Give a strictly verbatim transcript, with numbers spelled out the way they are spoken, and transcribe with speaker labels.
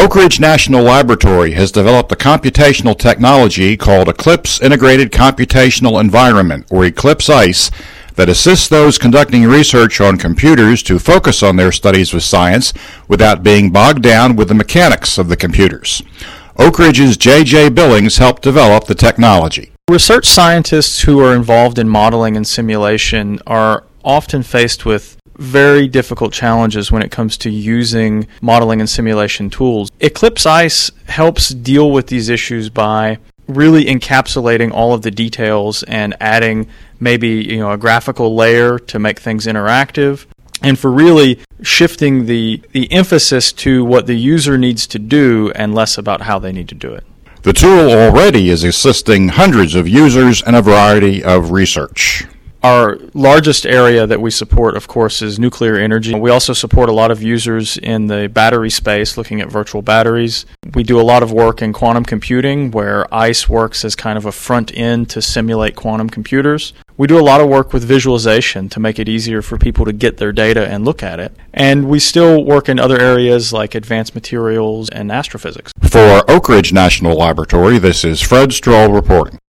Speaker 1: Oak Ridge National Laboratory has developed a computational technology called Eclipse Integrated Computational Environment, or Eclipse ICE, that assists those conducting research on computers to focus on their studies of science without being bogged down with the mechanics of the computers. Oak Ridge's J J Billings helped develop the technology.
Speaker 2: Research scientists who are involved in modeling and simulation are often faced with very difficult challenges when it comes to using modeling and simulation tools. Eclipse ICE helps deal with these issues by really encapsulating all of the details and adding maybe, you know, a graphical layer to make things interactive, and for really shifting the, the emphasis to what the user needs to do and less about how they need to do it.
Speaker 1: The tool already is assisting hundreds of users in a variety of research.
Speaker 2: Our largest area that we support, of course, is nuclear energy. We also support a lot of users in the battery space, looking at virtual batteries. We do a lot of work in quantum computing, where ICE works as kind of a front end to simulate quantum computers. We do a lot of work with visualization to make it easier for people to get their data and look at it. And we still work in other areas like advanced materials and astrophysics.
Speaker 1: For Oak Ridge National Laboratory, this is Fred Stroll reporting.